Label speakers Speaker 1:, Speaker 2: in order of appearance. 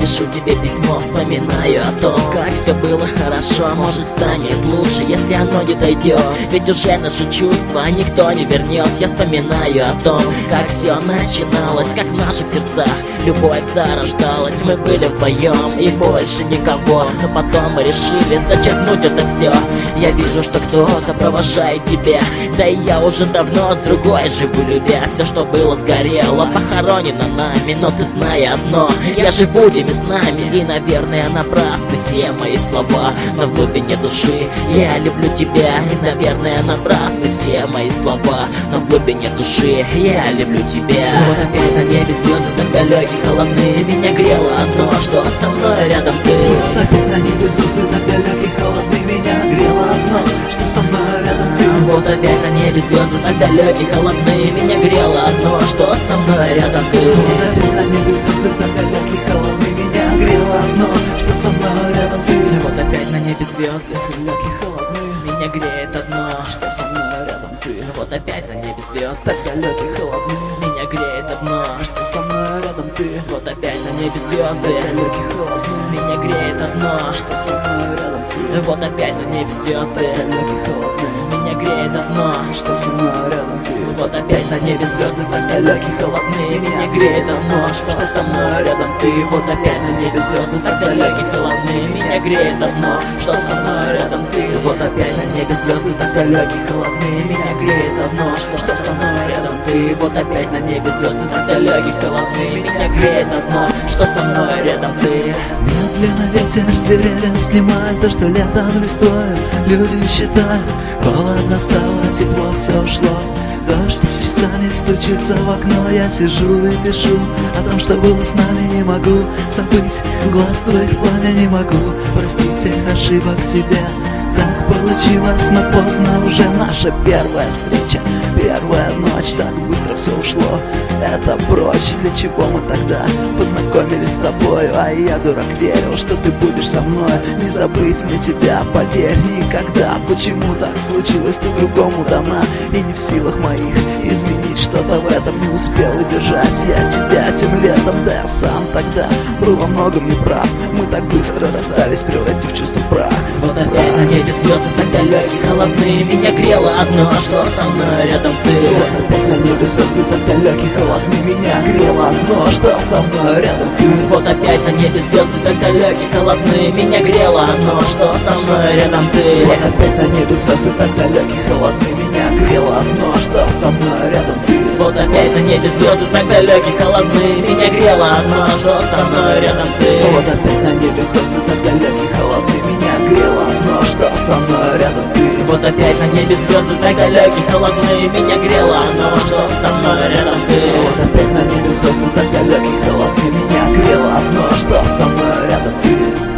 Speaker 1: пишу тебе письмо, вспоминаю о том, как все было хорошо. Может, станет лучше, если оно не дойдет. Ведь уже наши чувства никто не вернет. Я вспоминаю о том, как все начиналось, как в наших сердцах любовь зарождалась. Мы были вдвоем и больше никого, но потом мы решили зачеркнуть это все. Я вижу, что кто-то провожает тебя, да и я уже давно с другой живу, любя. Все, что было, сгорело, похоронено нами. Но ты знай одно, я живу теми снами, и, наверное, напрасны все мои слова. Но в глубине души я люблю тебя, и, наверное, напрасны все мои слова. Но в глубине души я люблю тебя. Вот опять на небе звезды так далекие, холодные. Меня грело одно, что со мной рядом ты.
Speaker 2: Вот опять на небе звезды так далекие, холодные. Меня грело одно, что со мной рядом ты.
Speaker 1: Вот опять на небе звезды так далекие, холодные. Меня грело одно, что со мной рядом ты.
Speaker 2: Вот опять на небе звезды так далекие, холодные. Меня грело одно, что со мной рядом ты.
Speaker 1: Вот опять на небе звезды
Speaker 2: далекие, холодные.
Speaker 1: меня греет одно,
Speaker 2: Что со мной рядом ты.
Speaker 1: вот опять на небе звезд
Speaker 2: Так далекие, холодные.
Speaker 1: меня греет одно,
Speaker 2: Что со мной рядом ты.
Speaker 1: вот опять на небе звезды
Speaker 2: Далекие, холодные.
Speaker 1: меня греет одно,
Speaker 2: Что со мной рядом ты.
Speaker 1: вот опять на небе звезды
Speaker 2: Далекие, холодные.
Speaker 1: меня греет одно,
Speaker 2: Что со мной рядом ты.
Speaker 1: вот опять на небе звезды так далекие, холодные. Меня греет одно, что со мной рядом ты. Вот опять на небе звезды так далекие, холодные. Меня греет одно, что со мной рядом ты. Вот опять на небе звезды так далекие, холодные. Меня греет одно, что со мной рядом ты. Вот опять на небе звезды так далекие, холодные. Меня греет одно, что со мной рядом ты.
Speaker 2: Медленно ветер с деревьев снимает то, что летом листвой. Люди считают, холодно стало, тепло все ушло. Дождь часами стучится в окно, я сижу и пишу о том, что было с нами. Не могу забыть глаз твоих пламя, не могу простить всех ошибок себе. Так получилось, но поздно, уже наша первая встреча, первая ночь, так быстро все ушло. Это прочь, для чего мы тогда познакомились с тобой. А я, дурак, верил, что ты будешь со мной. Не забыть мне тебя, поверь, никогда. Почему так случилось, ты другому дана, и не в силах моих изменить что-то в этом. Не успел удержать я тебя тем летом, да я сам тогда был во многом неправ. Мы так быстро расстались, превратив чувство в прах.
Speaker 1: Вот опять на небе звезды так далекие, холодные. Меня грело одно, что со мной рядом ты.
Speaker 2: Вот опять на небе звезды так далекие, холодные. Меня грело одно, что со мной рядом ты.
Speaker 1: Вот опять на небе звезды так далекие, холодные. Меня грело одно, что со мной рядом ты.
Speaker 2: Вот опять на небе звезды так далекие, холодные. Меня грело одно, что со мной рядом ты.
Speaker 1: Вот опять на небе звезды так далекие, холодные. Меня грело одно, что со мной рядом ты.
Speaker 2: Вот опять на небе звезды так далекие, холодные. Меня грело одно, что со мной рядом ты.
Speaker 1: Вот опять на небе звезды так далекие, холодные. Меня грело одно, что со мной рядом ты.
Speaker 2: Вот опять на небе звезды так далекие, холодные. Меня грело одно, что со мной рядом ты.